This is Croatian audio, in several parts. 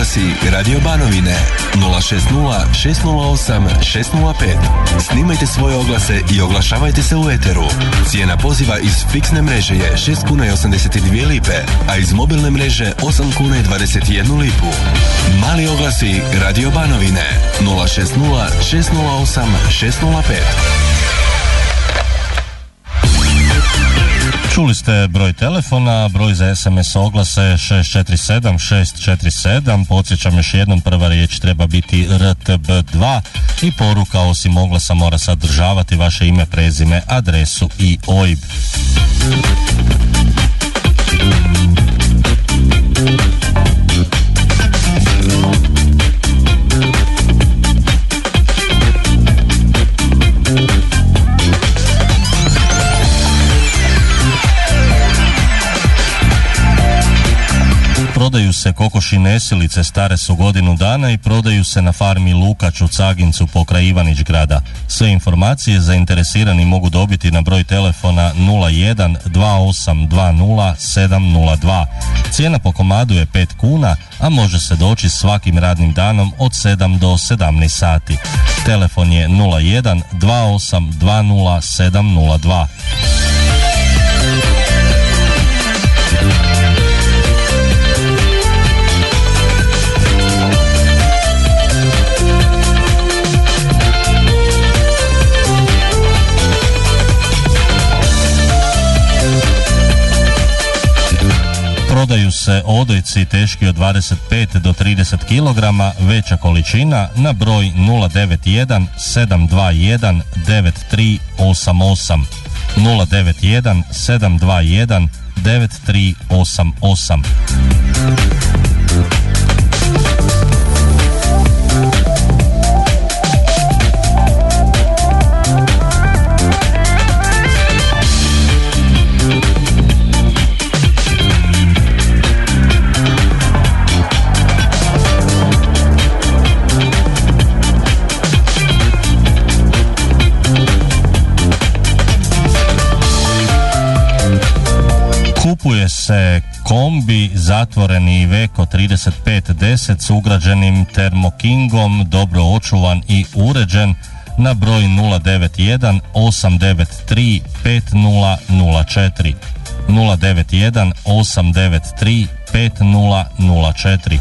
oglasi Radio Banovine 060 608 605. Snimajte svoje oglase i oglašavajte se u eteru. Cijena poziva iz fiksne mreže je 6 kuna i 82 lipe, a iz mobilne mreže 8 kuna i 21 lipu. Mali oglasi Radio Banovine 060 608 605. Čuli ste broj telefona, broj za SMS oglase 647. Podsjećam još jednom, prva riječ treba biti RTB2 i poruka osim oglasa mora sadržavati vaše ime, prezime, adresu i OIB. Prodaju se kokoši nesilice, stare su godinu dana i prodaju se na farmi Lukač u Cagincu pokraj Ivanić grada. Sve informacije zainteresirani mogu dobiti na broj telefona 01 2820 702. Cijena po komadu je 5 kuna, a može se doći svakim radnim danom od 7 do 17 sati. Telefon je 01 2820 702. Prodaju se odojci teški od 25 do 30 kg, veća količina na broj 091 721 9388. 091 721 9388. Kupuje se kombi zatvoreni Iveco 3510 s ugrađenim termokingom, dobro očuvan i uređen na broj 091 893 5004. 091 893 5004.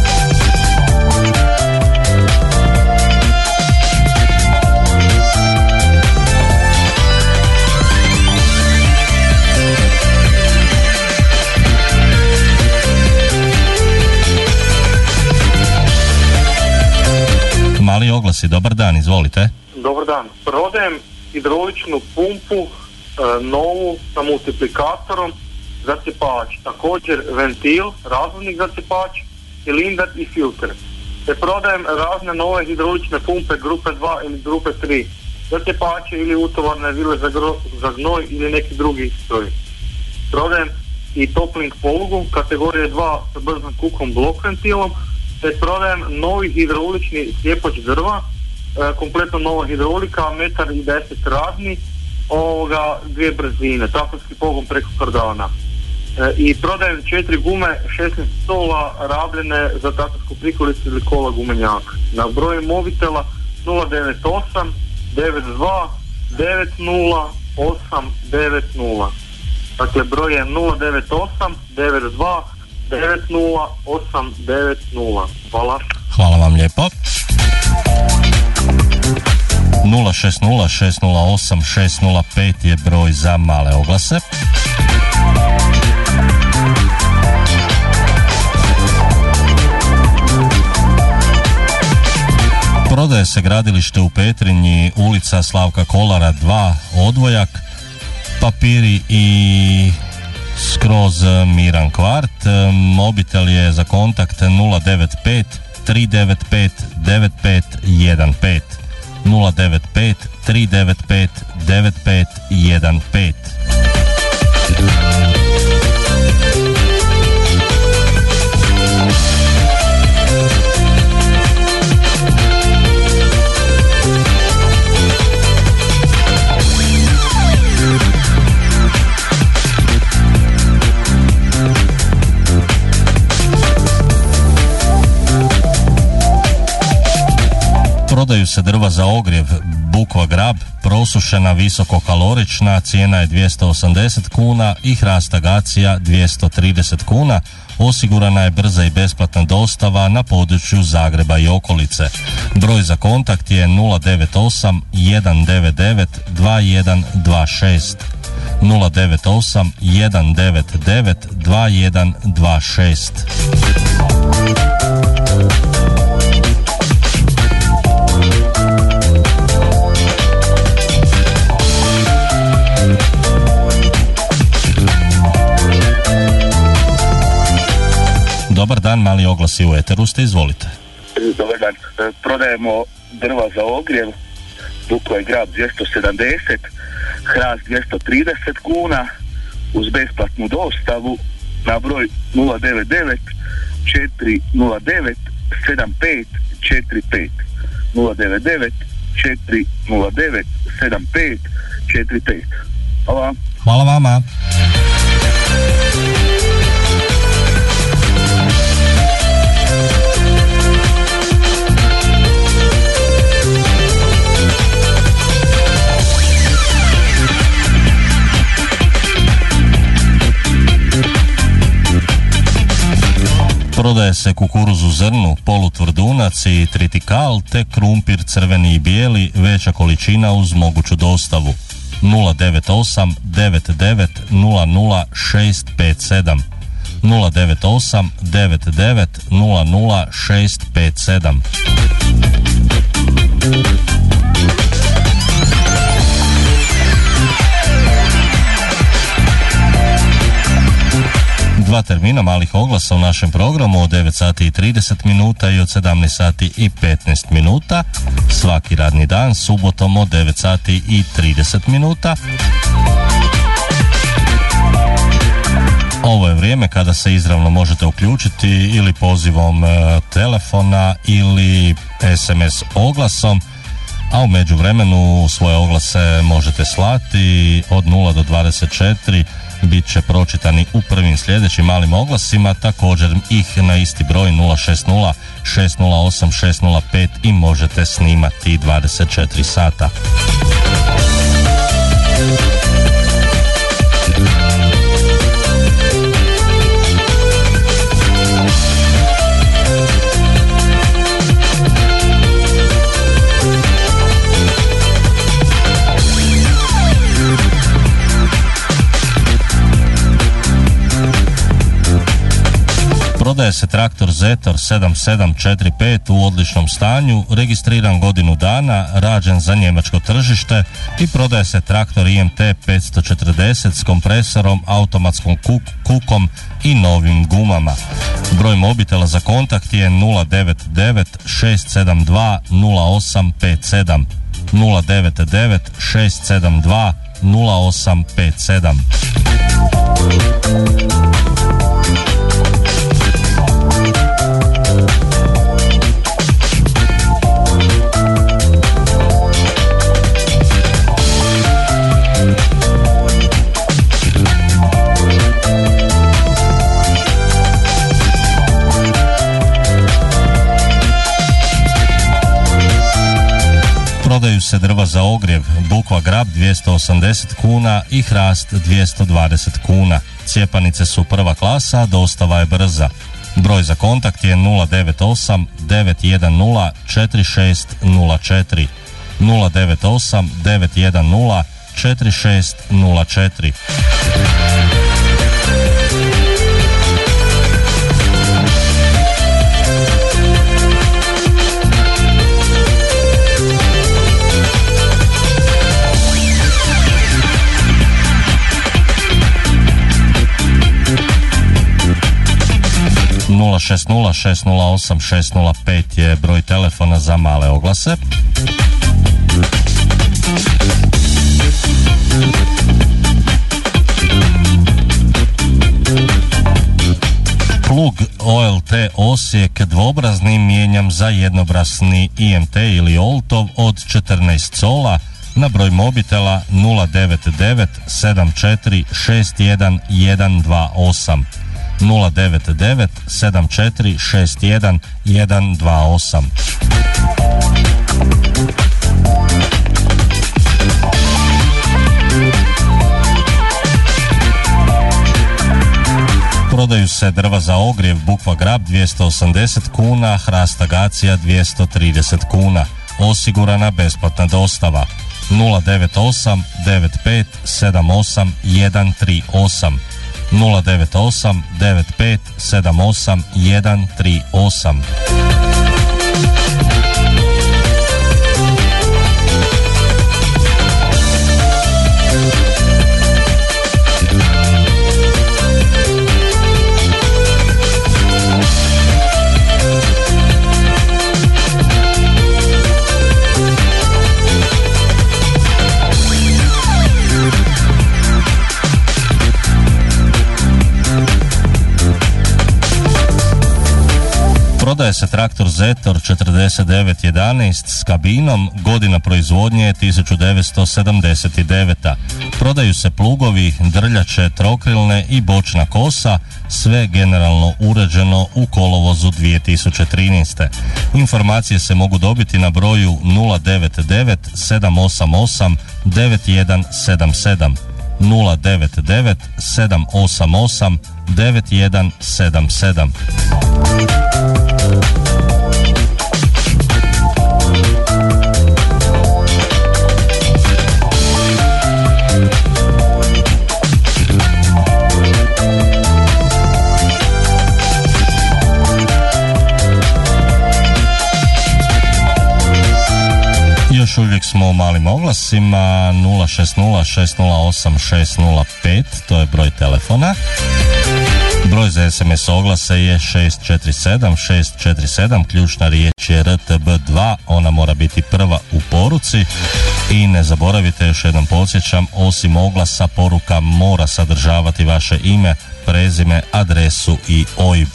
Mali oglasi, dobar dan, izvolite. Dobar dan, prodajem hidrauličnu pumpu novu sa multiplikatorom za cepač, također ventil, razvodnik za cepač, cilindar i filter. Te prodajem razne nove hidraulične pumpe grupe 2 ili grupe 3 za cepače ili utovarne vile za gnoj ili neki drugi stroj. Prodajem i topling polugu kategorije 2 sa brzim kukom blok ventilom. Te prodajem novi hidraulični slijepoć drva, kompletno nova hidraulika, 1,10 m radni, dvije brzine, trafonski pogon preko kardana. I prodajem 4 gume, 16 stola rabljene za traktorsku prikolicu ili kola gumenjaka. Na broju mobitela 098 92 90 890. Dakle, broj je 098 92 90890. Hvala. Hvala vam lijepo. 060 608 605 je broj za male oglase. Prodaje se gradilište u Petrinji, ulica Slavka Kolara 2, odvojak, papiri i skroz miran kvart. Mobitel je za kontakt 095 395 9515. 095 395 9515. Prodaju se drva za ogrjev bukva grab, prosušena visokokalorična, cijena je 280 kuna i hrast agacija 230 kuna. Osigurana je brza i besplatna dostava na području Zagreba i okolice. Broj za kontakt je 098 199 2126. 098 199 2126. Dobar dan, mali oglasi u eteru ste, izvolite. Dobar dan, prodajemo drva za ogrjev, bukva i grab 270, hrast 230 kuna, uz besplatnu dostavu na broj 099 409 7545. 099 409 7545. Hvala. Hvala vama. Prodaje se kukuruz u zrnu, polutvrdunac i tritikal, te krumpir crveni i bijeli, veća količina uz moguću dostavu. 098 99 00 657. 098 99 00 657. Dva termina malih oglasa u našem programu od 9 sati i 30 minuta i od 17 sati i 15 minuta. Svaki radni dan, subotom od 9 sati i 30 minuta. Ovo je vrijeme kada se izravno možete uključiti ili pozivom telefona ili SMS oglasom, a u međuvremenu svoje oglase možete slati od 0 do 24. Bit će pročitani u prvim sljedećim malim oglasima, također ih na isti broj 060 608 605 i možete snimati 24 sata. Prodaje se traktor Zetor 7745 u odličnom stanju, registriran godinu dana, rađen za njemačko tržište, i prodaje se traktor IMT 540 s kompresorom, automatskom kukom i novim gumama. Broj mobitela za kontakt je 099 672 0857. 099 672 0857. Prodaju se drva za ogrjev, bukva grab 280 kuna i hrast 220 kuna. Cijepanice su prva klasa, dostava je brza. Broj za kontakt je 098 910 4604. 098 910 4604. šest 608 605 je broj telefona za male oglase. Plug OLT Osijek dvobrazni mijenjam za jednobrasni IMT ili Oltov od 14 cola na broj mobitela 099 74 61 128. 099 74 61 128. Prodaju se drva za ogrjev Bukva Grab 280 kuna, hrast agacija 230 kuna. Osigurana besplatna dostava. 098 95 78 138 098 95 78 138. Prodaje se traktor Zetor 4911 s kabinom, godina proizvodnje je 1979. Prodaju se plugovi, drljače, trokrilne i bočna kosa, sve generalno uređeno u kolovozu 2013. Informacije se mogu dobiti na broju 099 788 9177 099 788 9177. Još uvijek smo u malim oglasima. 060 608 605, to je broj telefona. Broj za SMS oglase je 647, ključna riječ je RTB2, ona mora biti prva u poruci. I ne zaboravite, još jednom podsjećam, osim oglasa poruka mora sadržavati vaše ime, prezime, adresu i OIB.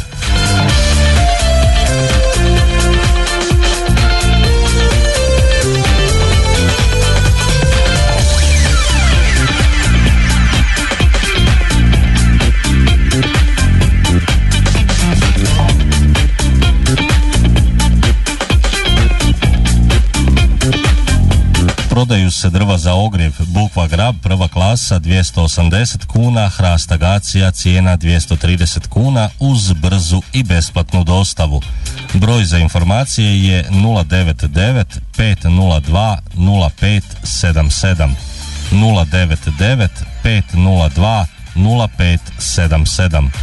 Prodaju se drva za ogrjev Bukva Grab prva klasa 280 kuna, hrast agacija cijena 230 kuna uz brzu i besplatnu dostavu. Broj za informacije je 099 502 0577 099 502 0577.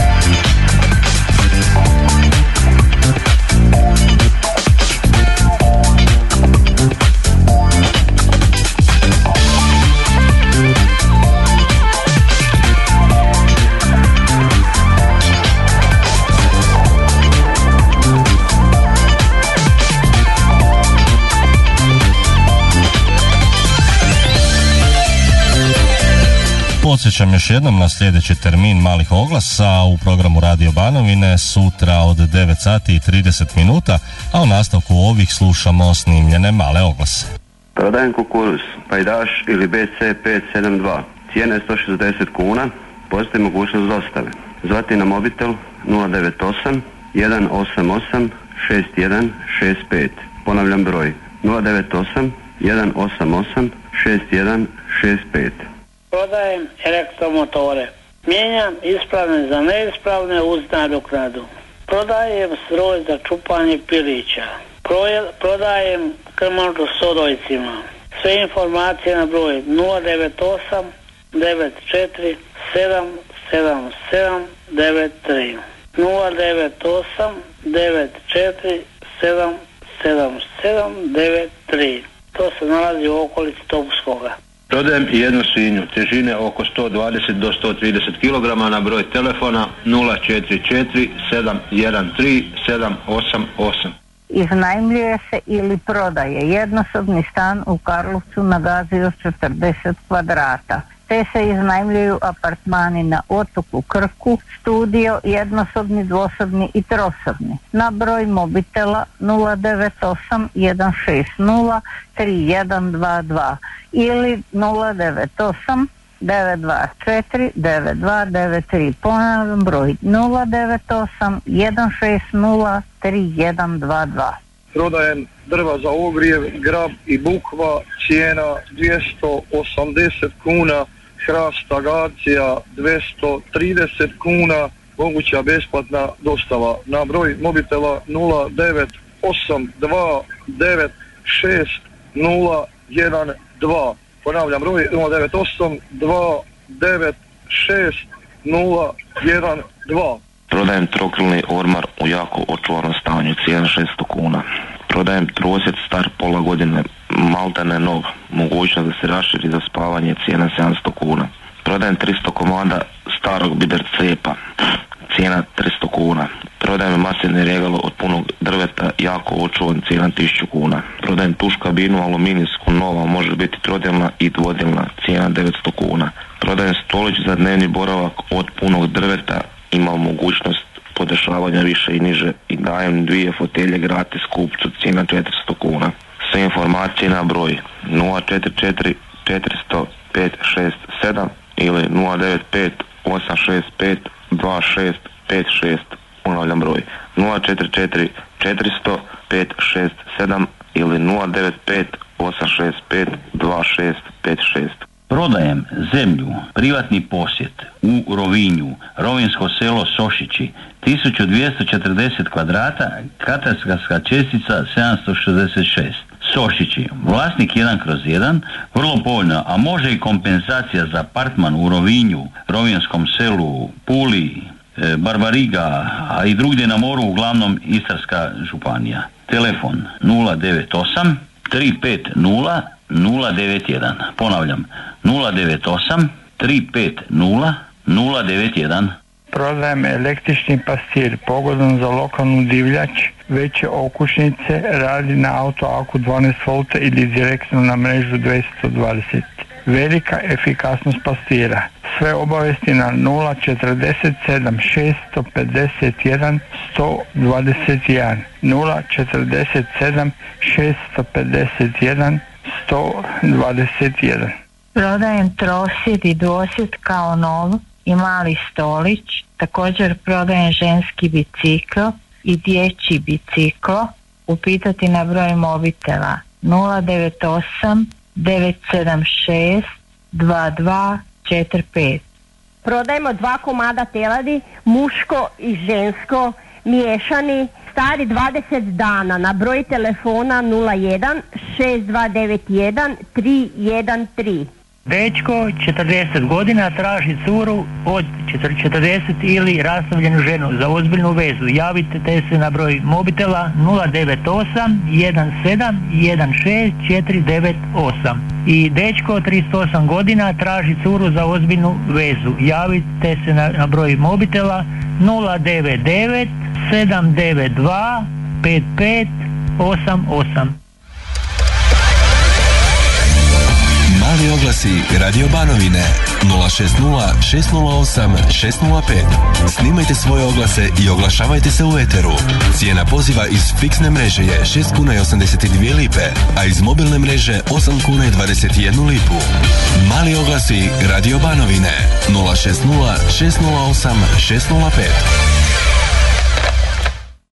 Podsjećam još jednom na sljedeći termin malih oglasa u programu Radio Banovine sutra od 9 sati i 30 minuta, a u nastavku ovih slušamo snimljene male oglase. Prodajem kukuruz, pajdaš ili BC572, cijena je 160 kuna, postoji mogućnost dostave. Zvati na mobitel 098 188 6165. Ponavljam broj 098 188 6165. Prodajem elektromotore. Mijenjam ispravne za neispravne uz nadoknadu. Prodajem stroj za čupanje pilića. Prodajem krmaču s odojcima. Sve informacije na broj 098 94 777 93 098 94 777 93. To se nalazi u okolici Topuskoga. Prodajem i jednu svinju, težine oko 120 do 130 kg na broj telefona 044 713 788. Iznajmljuje se ili prodaje jednosobni stan u Karlovcu na Gazi od 40 kvadrata. Te se iznajmljuju apartmani na otoku Krku, studio, jednosobni, dvosobni i trosobni. Na broj mobitela 098 160 3122 ili 098 924 9293. Ponavljam broj 098 160 3122. Prodajem drva za ogrijev Grab i Bukva, cijena 280 kuna, hrast agacija 230 kuna, moguća besplatna dostava. Na broj mobitela 0982960012. Ponavljam, broj 0982960012. Prodajem trokrilni ormar u jako očuvanom stanju, cijena 600 kuna. Prodajem trosjed star pola godine, maltene nov, mogućnost da se raširi za spavanje, cijena 700 kuna. Prodajem 300 komada starog biber cepa, cijena 300 kuna. Prodajem masivni regalo od punog drveta, jako očuvan, cijena 1000 kuna. Prodajem tuš kabinu aluminijsku, nova, može biti trodjelna i dvodjelna, cijena 900 kuna. Prodajem stolić za dnevni boravak od punog drveta, ima mogućnost podešavanja više i niže, i dajem 2 fotelje gratis kupcu, cijena 400 kuna. Sve informacije na broj 044 400 567 ili 095 865 2656. Ponavljam broj 044 400 567 ili 095 865 2656. Prodajem zemlju, privatni posjed u Rovinju, Rovinsko selo Sošići, 1240 kvadrata, katastarska čestica 766. Sošići, vlasnik 1/1, vrlo povoljno, a može i kompenzacija za apartman u Rovinju, Rovinskom selu, Puli, Barbariga, a i drugdje na moru, uglavnom Istarska županija. Telefon 098 350 091. Ponavljam, 098 350 091. Prodajem električni pastir, pogodan za lokalnu divljač, veće okućnice, radi na autoaku 12 V ili direktno na mrežu 220. Velika efikasnost pastira. Sve obavesti na 047 651 121. 047 651 121. Prodajem trosjed i dvosjed kao nov i mali stolić. Također prodajem ženski bicikl i dječji bicikl. Upitati na broj mobitela 098 976 2245. Prodajemo 2 komada teladi, muško i žensko, miješani, stari 20 dana, na broj telefona 01 6291 313. Dečko, 40 godina, traži curu od 40 ili rastavljenu ženu za ozbiljnu vezu. Javite se na broj mobitela 098 17 16 498. I dečko, 38 godina, traži curu za ozbiljnu vezu. Javite se na broj mobitela 099 792 5588. Mali oglasi Radio Banovine 060 608 605. Snimajte svoje oglase i oglašavajte se u eteru. Cijena poziva iz fiksne mreže je 6 kuna i 82 lipe, a iz mobilne mreže 8 kuna i 21 lipu. Mali oglasi Radio Banovine 060 608 605.